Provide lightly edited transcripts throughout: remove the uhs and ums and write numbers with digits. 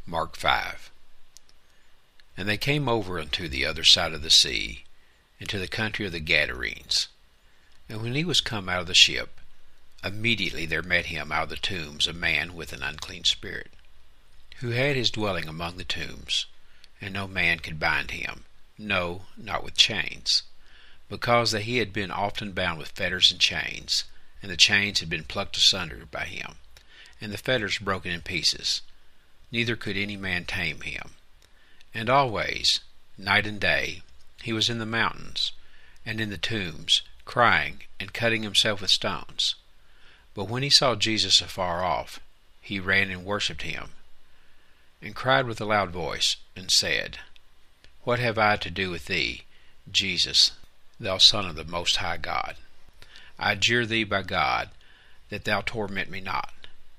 Mark 5. And they came over unto the other side of the sea, into the country of the Gadarenes. And when he was come out of the ship, immediately there met him out of the tombs a man with an unclean spirit, who had his dwelling among the tombs, and no man could bind him, no, not with chains, because that he had been often bound with fetters and chains, and the chains had been plucked asunder by him, and the fetters broken in pieces. Neither could any man tame him. And always, night and day, he was in the mountains, and in the tombs, crying, and cutting himself with stones. But when he saw Jesus afar off, he ran and worshipped him, and cried with a loud voice, and said, What have I to do with thee, Jesus, thou Son of the Most High God? I adjure thee by God, that thou torment me not.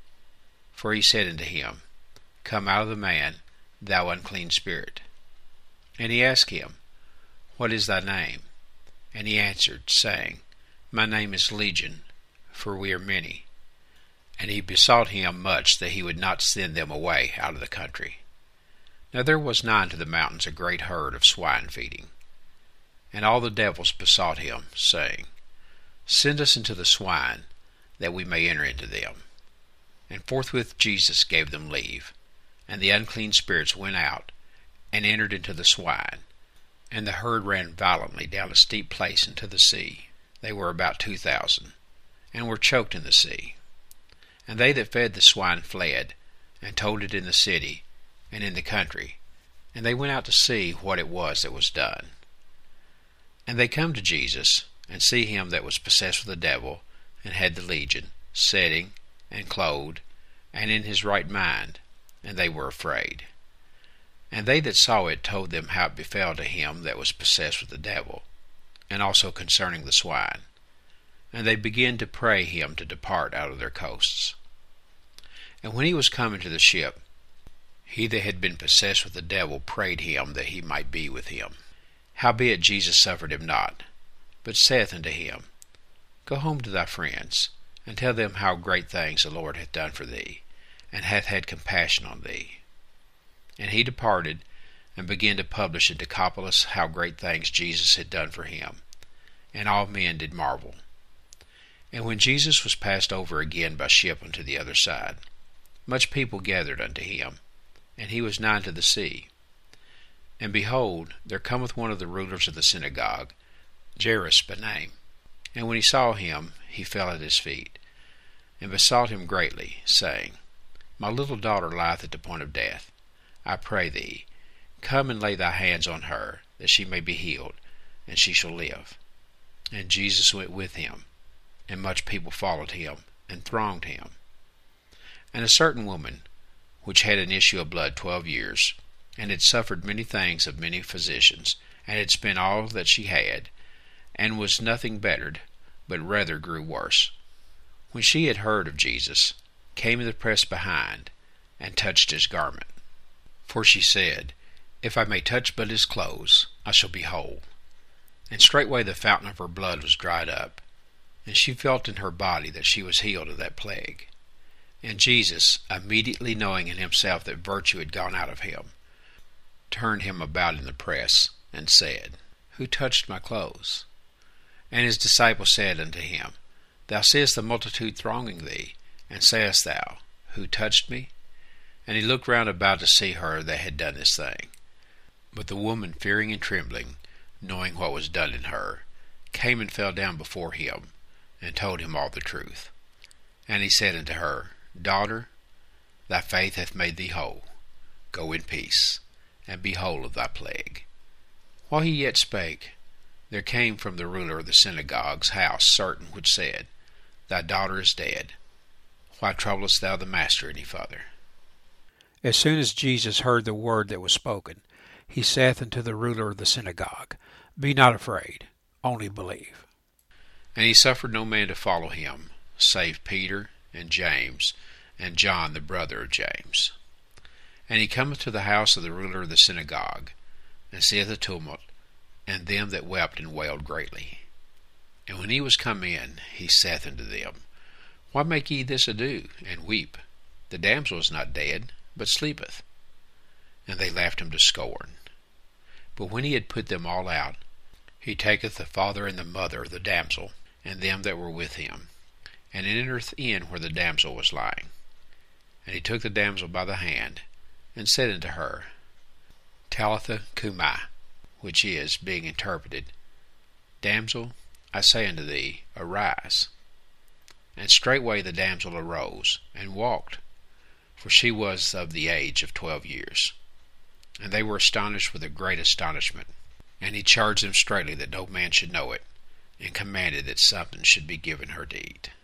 For he said unto him, Come out of the man, thou unclean spirit. And he asked him, What is thy name? And he answered, saying, My name is Legion, for we are many. And he besought him much that he would not send them away out of the country. Now there was nigh unto the mountains a great herd of swine feeding. And all the devils besought him, saying, Send us into the swine, that we may enter into them. And forthwith Jesus gave them leave. And the unclean spirits went out, and entered into the swine. And the herd ran violently down a steep place into the sea. They were about 2,000, and were choked in the sea. And they that fed the swine fled, and told it in the city, and in the country. And they went out to see what it was that was done. And they come to Jesus, and see him that was possessed with the devil, and had the legion, sitting, and clothed, and in his right mind, and they were afraid. And they that saw it told them how it befell to him that was possessed with the devil, and also concerning the swine. And they began to pray him to depart out of their coasts. And when he was come into the ship, he that had been possessed with the devil prayed him that he might be with him. Howbeit Jesus suffered him not, but saith unto him, Go home to thy friends, and tell them how great things the Lord hath done for thee, and hath had compassion on thee. And he departed, and began to publish in Decapolis how great things Jesus had done for him. And all men did marvel. And when Jesus was passed over again by ship unto the other side, much people gathered unto him, and he was nigh unto the sea. And behold, there cometh one of the rulers of the synagogue, Jairus by name. And when he saw him, he fell at his feet, and besought him greatly, saying, My little daughter lieth at the point of death. I pray thee, come and lay thy hands on her, that she may be healed, and she shall live. And Jesus went with him, and much people followed him, and thronged him. And a certain woman, which had an issue of blood 12 years, and had suffered many things of many physicians, and had spent all that she had, and was nothing bettered, but rather grew worse, when she had heard of Jesus, came in the press behind, and touched his garment. For she said, If I may touch but his clothes, I shall be whole. And straightway the fountain of her blood was dried up, and she felt in her body that she was healed of that plague. And Jesus, immediately knowing in himself that virtue had gone out of him, turned him about in the press, and said, Who touched my clothes? And his disciples said unto him, Thou seest the multitude thronging thee, and sayest thou, Who touched me? And he looked round about to see her that had done this thing. But the woman, fearing and trembling, knowing what was done in her, came and fell down before him, and told him all the truth. And he said unto her, Daughter, thy faith hath made thee whole. Go in peace, and be whole of thy plague. While he yet spake, there came from the ruler of the synagogue's house certain which said, Thy daughter is dead. Why troublest thou the master any further? As soon as Jesus heard the word that was spoken, he saith unto the ruler of the synagogue, Be not afraid, only believe. And he suffered no man to follow him, save Peter, and James, and John the brother of James. And he cometh to the house of the ruler of the synagogue, and seeth the tumult, and them that wept and wailed greatly. And when he was come in, he saith unto them, Why make ye this ado, and weep? The damsel is not dead, but sleepeth. and they laughed him to scorn. But when he had put them all out, he taketh the father and the mother of the damsel, and them that were with him, and entereth in where the damsel was lying. And he took the damsel by the hand, and said unto her, Talitha cumi, which is, being interpreted, Damsel, I say unto thee, arise. And straightway the damsel arose, and walked, for she was of the age of 12 years. And they were astonished with a great astonishment. And he charged them straitly that no man should know it, and commanded that something should be given her to eat.